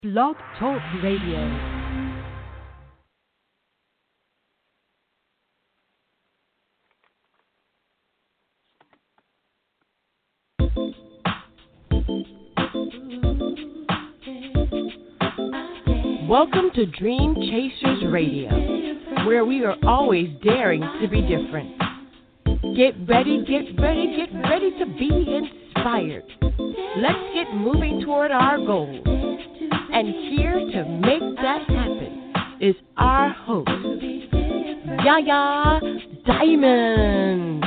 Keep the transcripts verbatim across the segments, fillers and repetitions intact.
Blog Talk Radio. Welcome to Dream Chasers Radio, where we are always daring to be different. Get ready, get ready, get ready to be inspired. Let's get moving toward our goals. And here to make that happen is our host, Yaya Diamond.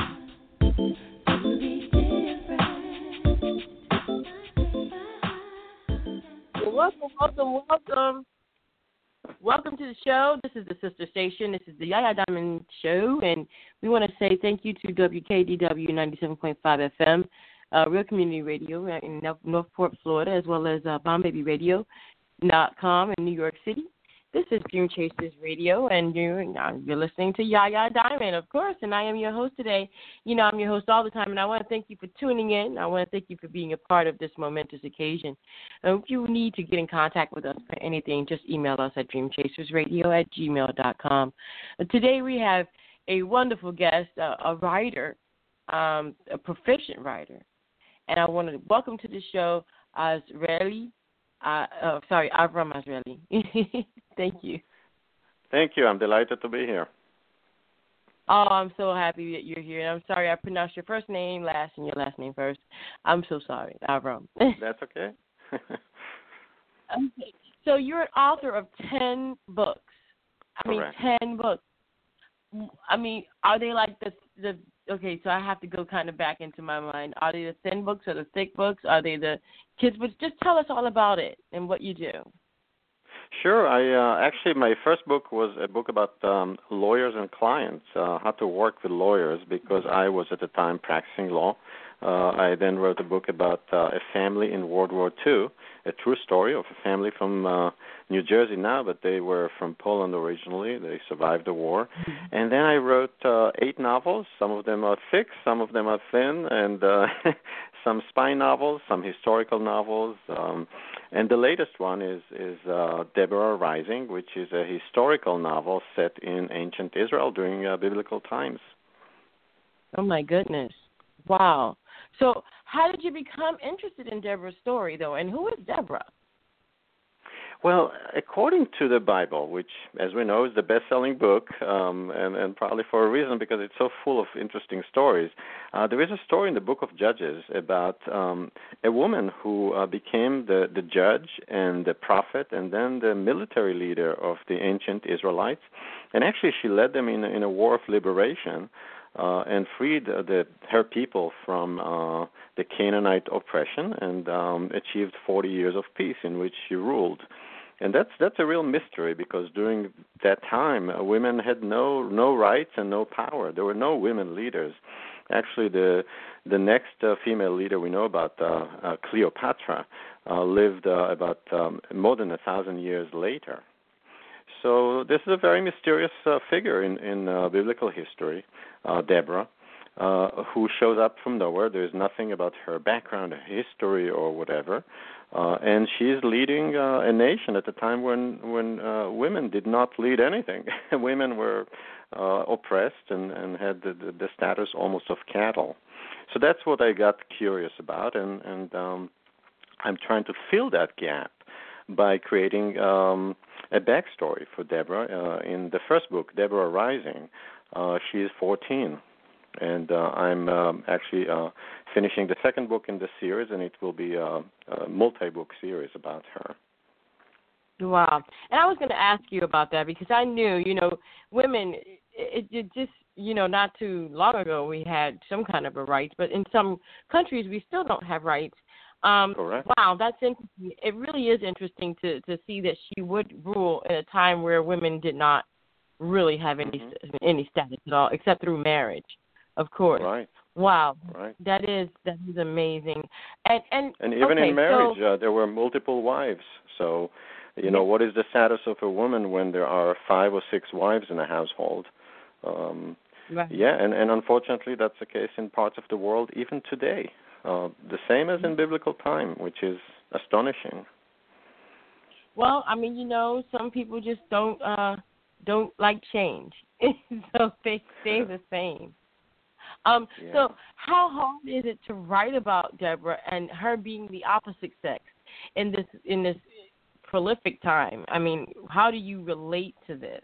Welcome, welcome, welcome. Welcome to the show. This is the sister station. This is the Yaya Diamond Show, and we want to say thank you to W K D W ninety-seven point five F M, uh, Real Community Radio in Northport, Florida, as well as uh, Bomb Baby Radio dot com in New York City. This is Dream Chasers Radio, and you're, you're listening to Yaya Diamond, of course, and I am your host today. You know, I'm your host all the time, and I want to thank you for tuning in. I want to thank you for being a part of this momentous occasion. And if you need to get in contact with us for anything, just email us at dreamchasersradio at gmail dot com. Today we have a wonderful guest, uh, a writer, um, a proficient writer, and I want to welcome to the show Azrieli. Uh, oh, sorry, Avram Azrieli. Thank you. Thank you. I'm delighted to be here. Oh, I'm so happy that you're here. And I'm sorry I pronounced your first name last and your last name first. I'm so sorry, Avram. That's okay. Okay. So you're an author of ten books. I mean, Correct. ten books. I mean, are they like the the? Okay, so I have to go kind of back into my mind. Are they the thin books or the thick books? Are they the kids' books? Just tell us all about it and what you do. Sure. I uh, actually, my first book was a book about um, lawyers and clients, uh, how to work with lawyers, because I was at the time practicing law. Uh, I then wrote a book about uh, a family in World War Two, a true story of a family from uh, New Jersey now, but they were from Poland originally. They survived the war. Mm-hmm. And then I wrote uh, eight novels. Some of them are thick, some of them are thin, and uh, some spy novels, some historical novels. Um, and the latest one is, is uh, Deborah Rising, which is a historical novel set in ancient Israel during uh, biblical times. Oh, my goodness. Wow. So how did you become interested in Deborah's story, though, and who is Deborah? Well, according to the Bible, which, as we know, is the best-selling book, um, and, and probably for a reason, because it's so full of interesting stories, uh, there is a story in the book of Judges about um, a woman who uh, became the, the judge and the prophet and then the military leader of the ancient Israelites. And actually, she led them in, in a war of liberation. Uh, and freed uh, the, her people from uh, the Canaanite oppression and um, achieved forty years of peace in which she ruled. And that's that's a real mystery, because during that time, uh, women had no no rights and no power. There were no women leaders. Actually, the the next uh, female leader we know about, uh, uh, Cleopatra, uh, lived uh, about um, more than a thousand years later. So this is a very mysterious uh, figure in, in uh, biblical history, uh, Deborah, uh, who shows up from nowhere. There's nothing about her background, her history, or whatever. Uh, and she's leading uh, a nation at a time when, when uh, women did not lead anything. Women were uh, oppressed and, and had the, the, the status almost of cattle. So that's what I got curious about, and, and um, I'm trying to fill that gap by creating um, a backstory for Deborah. Uh, in the first book, Deborah Rising, uh, she is fourteen, and uh, I'm um, actually uh, finishing the second book in the series, and it will be a, a multi-book series about her. Wow. And I was going to ask you about that, because I knew, you know, women, it, it just, you know, not too long ago we had some kind of a rights, but in some countries we still don't have rights. Um, Correct. Wow, that's interesting. It really is interesting to, to see that she would rule in a time where women did not really have any mm-hmm. any status at all, except through marriage, of course. Right. Wow. Right. That is that is amazing. And and, and even okay, in marriage, so, uh, there were multiple wives. So, you know, what is the status of a woman when there are five or six wives in a household? Um, right. Yeah, and, and unfortunately, that's the case in parts of the world even today. Uh, the same as in biblical time, which is astonishing. Well, I mean, you know, some people just don't uh, don't like change, so they stay the same. Um, Yeah. so how hard is it to write about Deborah and her being the opposite sex in this in this prolific time? I mean, how do you relate to this?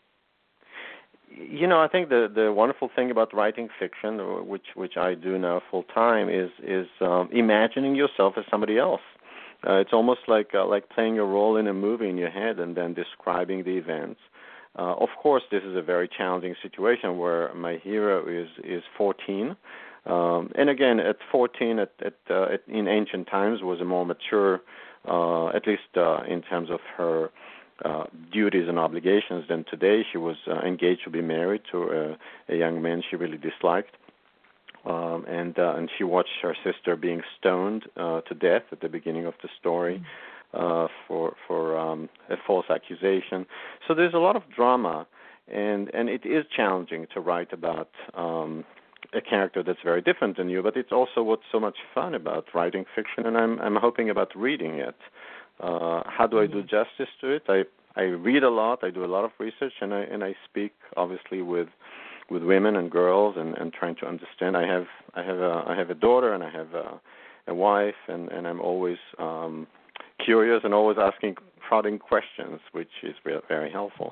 You know, I think the the wonderful thing about writing fiction, which which I do now full time, is is um, imagining yourself as somebody else. Uh, it's almost like uh, like playing a role in a movie in your head and then describing the events. Uh, of course, this is a very challenging situation where my hero is is fourteen, um, and again, at fourteen, at, at, uh, at in ancient times, was a more mature, uh, at least uh, in terms of her uh, duties and obligations than today. She was uh, engaged to be married to a, a young man she really disliked. Um, and uh, and she watched her sister being stoned uh, to death at the beginning of the story uh, for for um, a false accusation. So there's a lot of drama, and and it is challenging to write about um, a character that's very different than you. But it's also what's so much fun about writing fiction, and I'm I'm hoping about reading it. Uh, how do I do justice to it? I I read a lot. I do a lot of research, and I and I speak obviously with. with women and girls and, and trying to understand. I have I have a I have a daughter and I have a, a wife and, and I'm always um, curious and always asking prodding questions, which is very helpful.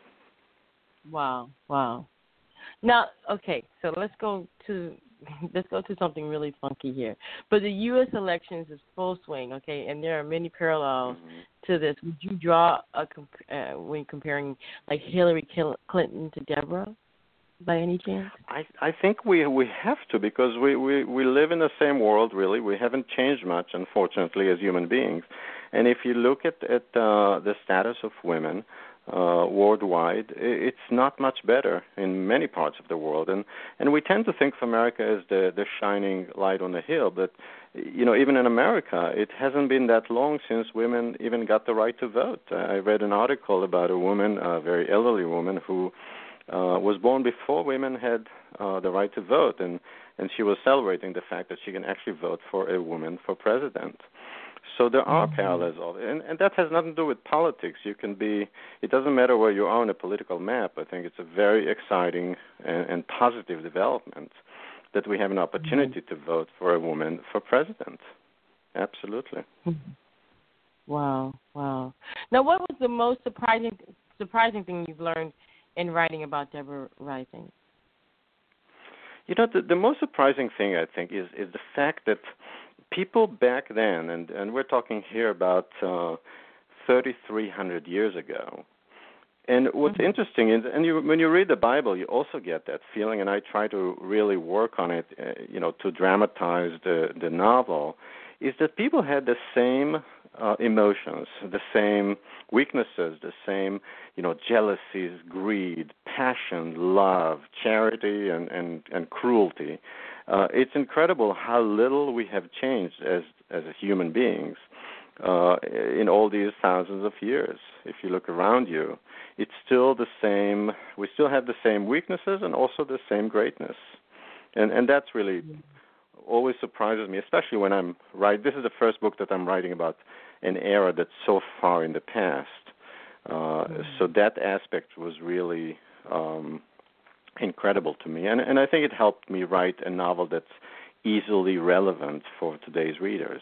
Wow, wow. Now, okay, so let's go to let's go to something really funky here. But the U S elections is full swing, okay, and there are many parallels mm-hmm. to this. Would you draw a comp- uh, when comparing like Hillary Clinton to Deborah? By any chance? I I think we we have to because we, we, we live in the same world really. We haven't changed much, unfortunately, as human beings. And if you look at at uh, the status of women uh, worldwide, it's not much better in many parts of the world. And and we tend to think of America as the the shining light on the hill, but you know even in America, it hasn't been that long since women even got the right to vote. I read an article about a woman, a very elderly woman, who Uh, was born before women had uh, the right to vote, and, and she was celebrating the fact that she can actually vote for a woman for president. So there are mm-hmm. parallels of it, and, and that has nothing to do with politics. You can be, it doesn't matter where you are on a political map. I think it's a very exciting and, and positive development that we have an opportunity mm-hmm. to vote for a woman for president. Absolutely. Wow, wow. Now, what was the most surprising surprising thing you've learned in writing about Deborah Rising? You know, the, the most surprising thing, I think, is, is the fact that people back then, and, and we're talking here about uh, thirty-three hundred years ago, and what's mm-hmm. interesting is, and you, when you read the Bible, you also get that feeling, and I try to really work on it, uh, you know, to dramatize the, the novel, is that people had the same uh, emotions, the same weaknesses, the same, you know, jealousies, greed, passion, love, charity, and, and, and cruelty. Uh, it's incredible how little we have changed as as human beings uh, in all these thousands of years. If you look around you, it's still the same. We still have the same weaknesses and also the same greatness, and and that's really. Mm-hmm. always surprises me, especially when I'm writing. This is the first book that I'm writing about an era that's so far in the past. Uh, mm-hmm. So that aspect was really um, incredible to me, and and I think it helped me write a novel that's easily relevant for today's readers.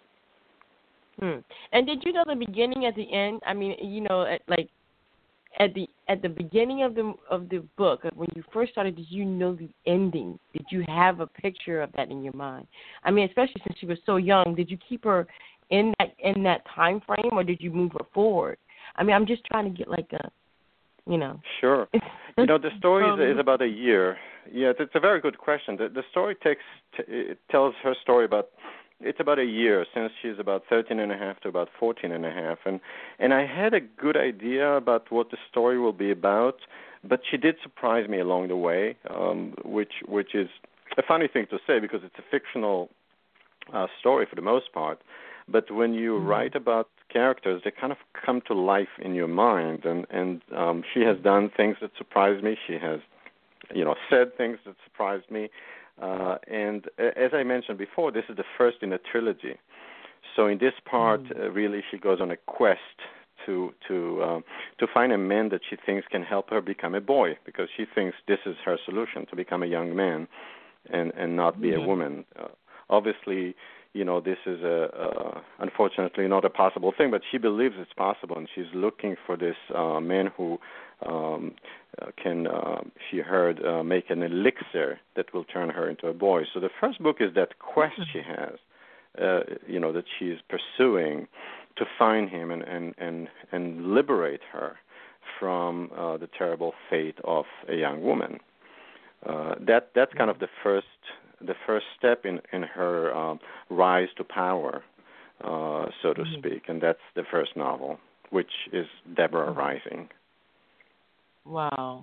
Hmm. And did you know the beginning at the end? I mean, you know, at, like at the at the beginning of the of the book, when you first started, did you know the ending? Did you have a picture of that in your mind? I mean, especially since she was so young, did you keep her in that in that time frame, or did you move her forward? I mean, I'm just trying to get like a, you know. Sure. You know, the story is, is about a year. Yeah, it's a very good question. The, the story takes t- it tells her story about. It's about a year since she's about thirteen and a half to about fourteen and a half. And, and I had a good idea about what the story will be about, but she did surprise me along the way, um, which which is a funny thing to say because it's a fictional uh, story for the most part. But when you mm-hmm. write about characters, they kind of come to life in your mind. And, and um, she has done things that surprised me. She has, you know, said things that surprised me. Uh, and as I mentioned before, this is the first in a trilogy. So in this part, mm. uh, really, she goes on a quest to to um, to find a man that she thinks can help her become a boy, because she thinks this is her solution, to become a young man and and not be mm-hmm. a woman. Uh, obviously, you know, this is a uh, unfortunately not a possible thing, but she believes it's possible, and she's looking for this uh, man who um, uh, can, uh, she heard, uh, make an elixir that will turn her into a boy. So the first book is that quest she has, uh, you know, that she's pursuing to find him and and and, and liberate her from uh, the terrible fate of a young woman. Uh, that that's kind of the first the first step in in her um, rise to power, uh, so to mm-hmm. speak, and that's the first novel, which is Deborah mm-hmm. Rising. Wow.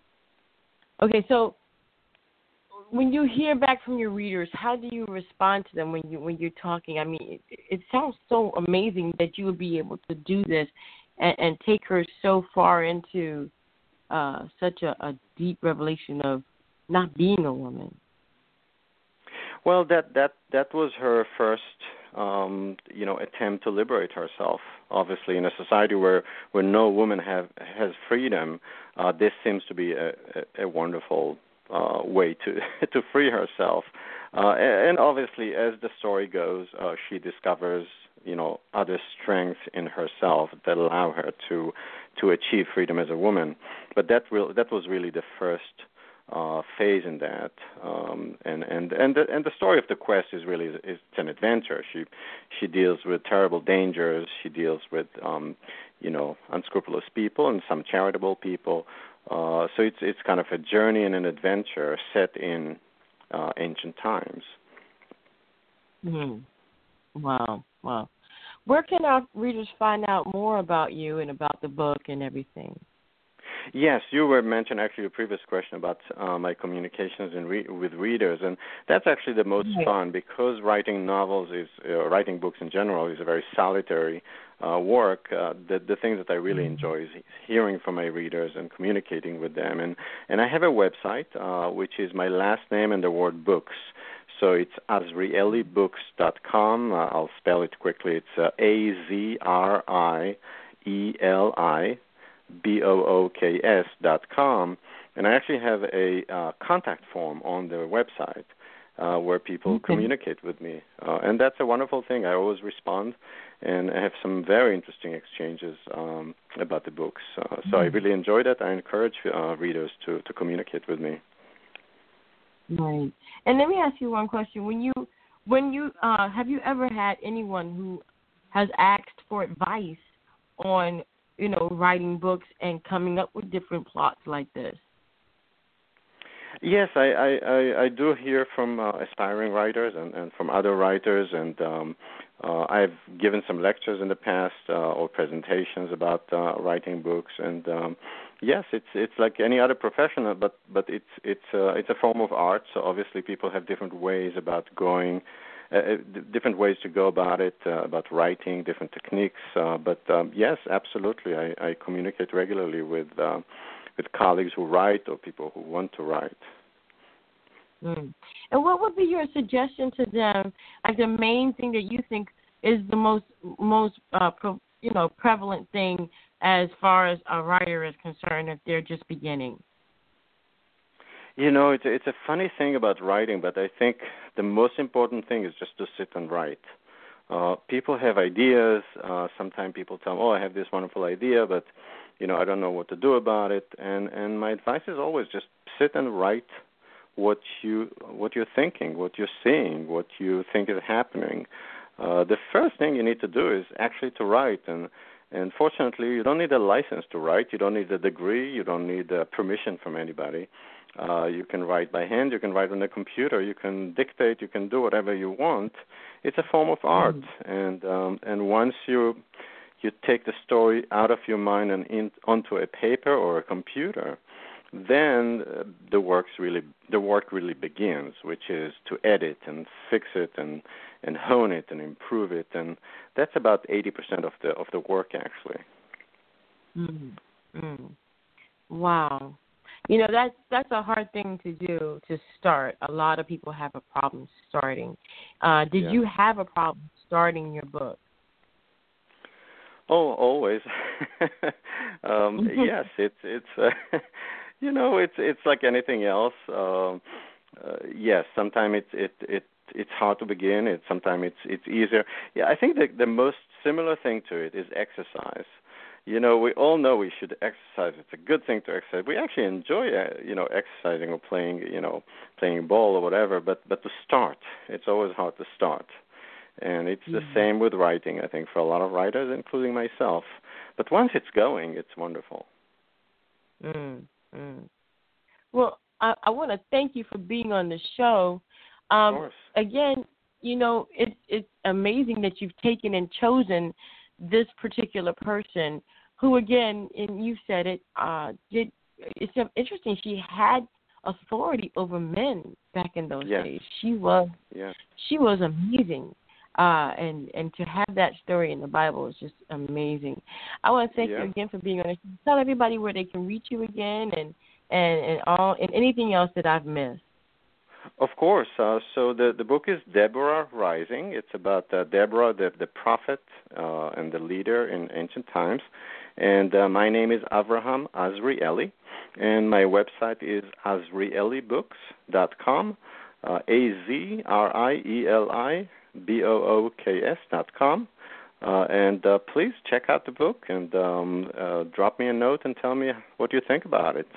Okay, so when you hear back from your readers, how do you respond to them when you when you're talking? I mean, it, it sounds so amazing that you would be able to do this and, and take her so far into uh, such a, a deep revelation of not being a woman. Well, that that that was her first, um, you know, attempt to liberate herself. Obviously, in a society where, where no woman have has freedom, uh, this seems to be a, a, a wonderful uh, way to to free herself. Uh, and obviously, as the story goes, uh, she discovers, you know, other strengths in herself that allow her to to achieve freedom as a woman. But that will that was really the first Uh, phase in that, um, and and and the, and the story of the quest is really is it's an adventure. She she deals with terrible dangers. She deals with um, you know unscrupulous people and some charitable people. Uh, so it's it's kind of a journey and an adventure set in uh, ancient times. Mm-hmm. Wow, wow. Where can our readers find out more about you and about the book and everything? Yes, you were mentioning actually a previous question about uh, my communications in re- with readers, and that's actually the most Right. fun, because writing novels is, uh, writing books in general is a very solitary uh, work. Uh, the the things that I really enjoy is hearing from my readers and communicating with them, and and I have a website uh, which is my last name and the word books. So it's azrieli books dot com. Uh, I'll spell it quickly. It's uh, A Z R I E L I. B O O K S dot com, and I actually have a uh, contact form on the website uh, where people okay. communicate with me, uh, and that's a wonderful thing. I always respond, and I have some very interesting exchanges um, about the books. Uh, so mm-hmm. I really enjoy that. I encourage uh, readers to, to communicate with me. Right. And let me ask you one question. When you when you uh, have you ever had anyone who has asked for advice on, you know, writing books and coming up with different plots like this? Yes, I, I, I, I do hear from uh, aspiring writers and, and from other writers, and um, uh, I've given some lectures in the past uh, or presentations about uh, writing books. And um, yes, it's it's like any other profession, but but it's it's uh, it's a form of art. So obviously, people have different ways about going. Uh, different ways to go about it, uh, about writing, different techniques. Uh, but um, yes, absolutely, I, I communicate regularly with uh, with colleagues who write or people who want to write. Mm. And what would be your suggestion to them? Like the main thing that you think is the most most uh, pro, you know prevalent thing as far as a writer is concerned if they're just beginning? You know, it's it's a funny thing about writing, but I think the most important thing is just to sit and write. Uh, people have ideas. Uh, sometimes people tell them, "Oh, I have this wonderful idea, but you know, I don't know what to do about it." And and my advice is always just sit and write what you what you're thinking, what you're seeing, what you think is happening. Uh, the first thing you need to do is actually to write, and and fortunately, you don't need a license to write. You don't need a degree. You don't need uh, permission from anybody. Uh, you can write by hand. You can write on the computer. You can dictate. You can do whatever you want. It's a form of art, mm-hmm. and um, and once you you take the story out of your mind and in, onto a paper or a computer, then uh, the works really the work really begins, which is to edit and fix it and and hone it and improve it, and that's about eighty percent of the of the work actually. Mm-hmm. Mm. Wow. You know, that's that's a hard thing to do, to start. A lot of people have a problem starting. Uh, did yeah. you have a problem starting your book? Oh, always. um, yes, it's it's uh, you know it's it's like anything else. Um, uh, yes, sometimes it's it it it's hard to begin. It sometimes it's it's easier. Yeah, I think the the most similar thing to it is exercise. You know, we all know we should exercise. It's a good thing to exercise. We actually enjoy, uh, you know, exercising or playing, you know, playing ball or whatever. But but to start, it's always hard to start. And it's the mm-hmm. same with writing, I think, for a lot of writers, including myself. But once it's going, it's wonderful. Mm, mm. Well, I, I want to thank you for being on the show. Um, Of course. Again, you know, it, it's amazing that you've taken and chosen this particular person who, again, and you said it, uh, did. It's interesting. She had authority over men back in those yes. days. She was, yes. she was amazing. Uh, and, and to have that story in the Bible is just amazing. I want to thank yeah. you again for being on the show. Tell everybody where they can reach you again and, and, and all and anything else that I've missed. Of course. Uh, so the the book is Deborah Rising. It's about uh, Deborah, the the prophet uh, and the leader in ancient times. And uh, my name is Avraham Azrieli, and my website is azrieli books dot com. Uh, A Z R I E L I B O O K S dot com. Uh, and uh, please check out the book and um, uh, drop me a note and tell me what you think about it.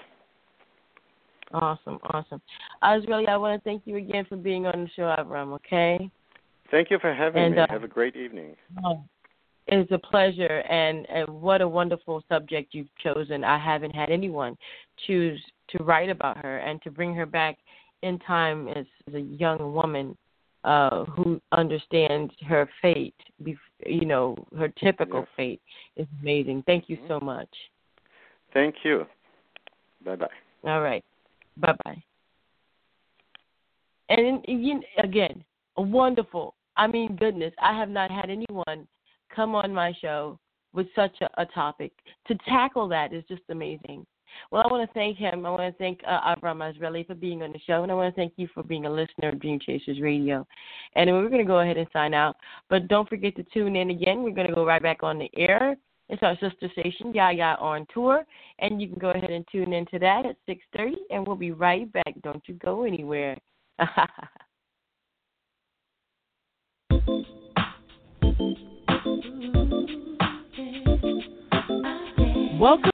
Awesome, awesome. Azrieli, I want to thank you again for being on the show, Avram, okay? Thank you for having and, me. Uh, Have a great evening. Oh, it's a pleasure, and, and what a wonderful subject you've chosen. I haven't had anyone choose to write about her and to bring her back in time as, as a young woman uh, who understands her fate, you know, her typical yes. fate is amazing. Thank you so much. Thank you. Bye-bye. All right. Bye-bye. And you, again, wonderful. I mean, goodness, I have not had anyone come on my show with such a, a topic. To tackle that is just amazing. Well, I want to thank him. I want to thank uh, Avram Azrieli for being on the show, and I want to thank you for being a listener of Dream Chasers Radio. And we're going to go ahead and sign out, but don't forget to tune in again. We're going to go right back on the air. It's our sister station, Yaya on Tour, and you can go ahead and tune into that at six thirty, and we'll be right back. Don't you go anywhere. Welcome